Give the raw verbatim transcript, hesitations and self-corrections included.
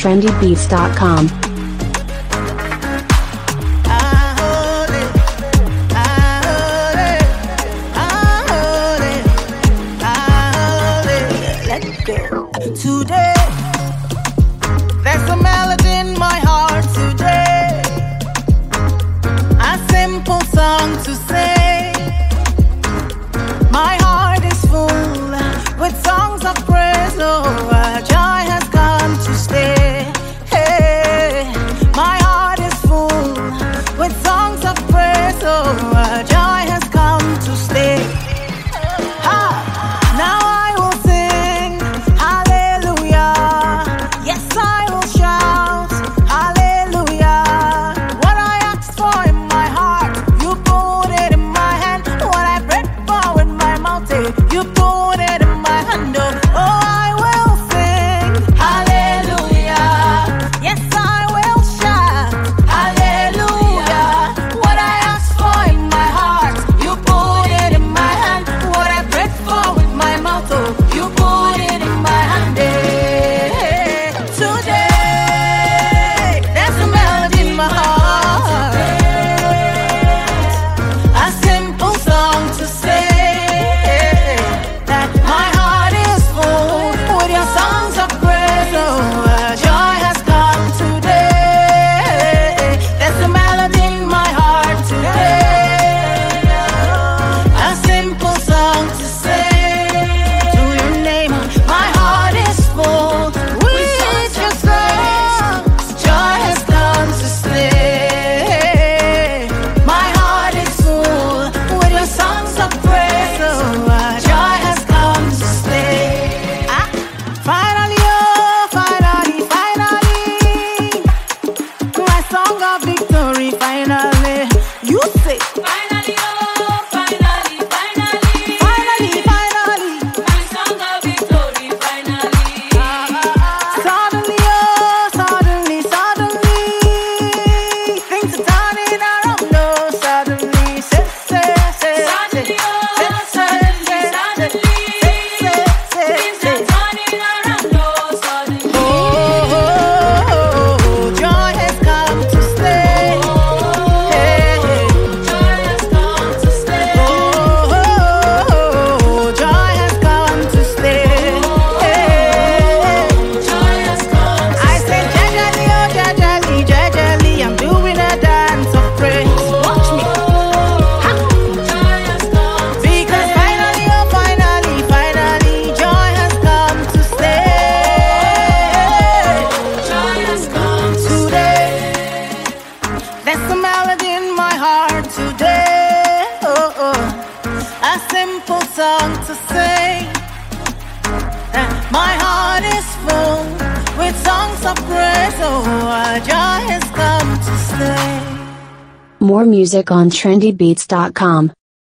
trendy beats dot com. Today, there's a melody in my heart today, a simple song to say. My heart is full with songs of praise, oh, a joy has come to stay. Hey, my heart is full with songs of praise, oh, a joy has come to stay. Ha! Now I will sing hallelujah. Yes, I will shout hallelujah. What I asked for in my heart, you put it in my hand. What I prayed for in my mouth, you put it in my hand. Oh, I will sing hallelujah. Yes, I will shout hallelujah. What I asked for in my heart, you put it in my hand. What I prayed for with my mouth, oh, you put it in my hand. Eh, Today, there's a melody in my heart, a simple song to say that my heart is full with your songs of praise. Oh, a joy has come today. There's a melody in my heart today, a simple song to say to your name. My heart is full with your songs. Joy has come to stay. My heart is full with your songs of praise. Oh, a joy has come to stay. Ah, finally, oh, finally, finally, my song of victory. Finally, you say. Finally, oh, finally, finally, Finally, finally. my song of victory, finally. Suddenly, oh, suddenly, suddenly, things are turning around, oh, suddenly, say, say, say, Suddenly, oh, say, suddenly, say, suddenly, say, say, things say. are turning around, oh, suddenly. Oh, oh, oh, oh, joy has come to stay. Hey, hey. Joy has come to stay. Oh, oh, oh, oh, joy has come to stay. Hey, Joy has come to I say jejely, oh jejely, jejely, I'm doing a dance of praise. Watch me, ha! Joy has come to Because finally, oh finally, finally, joy has come to stay. Joy has come to Today, there's a melody in my heart today. Oh, oh, a simple song to sing. Uh, My heart is full with songs of praise. Oh, a joy has come to stay. More music on trendy beats dot com.